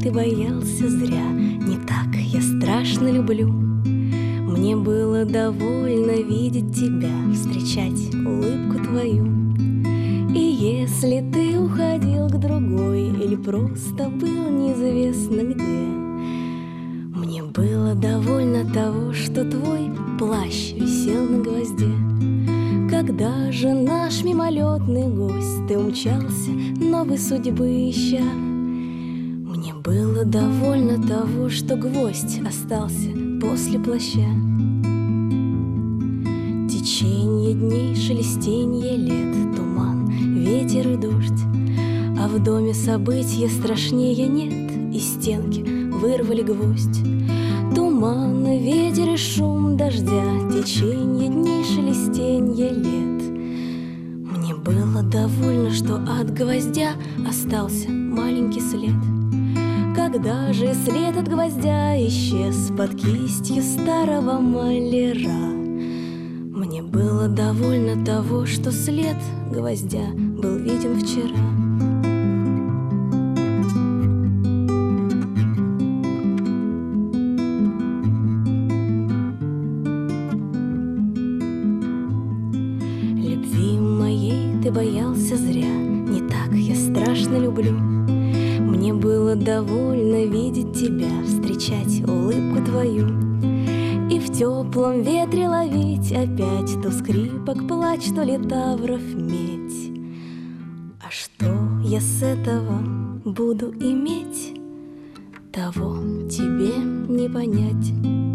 ты боялся зря. Не так я страшно люблю. Мне было довольно видеть тебя, встречать улыбку твою. И если ты уходил к другой или просто был неизвестно где, мне было довольно того, что твой плащ висел на гвозде. Когда же наш мимолетный гость, ты умчался, новой судьбы ища, мне было довольно того, что гвоздь остался после плаща. Теченье дней, шелестенье лет, туман, ветер и дождь, а в доме события страшнее нет, и стенки вырвали гвоздь. Туман, ветер и шум дождя, теченье дней, шелестенье лет. Мне было довольно, что от гвоздя остался маленький след. Когда же след от гвоздя исчез под кистью старого маляра, мне было довольно того, что след гвоздя был виден вчера. Любви моей ты боялся зря. Не так я страшно люблю. Мне было довольно видеть тебя, встречать улыбку твою, и в теплом ветре ловить опять то скрипок плач, то литавров медь. А что я с этого буду иметь, того тебе не понять.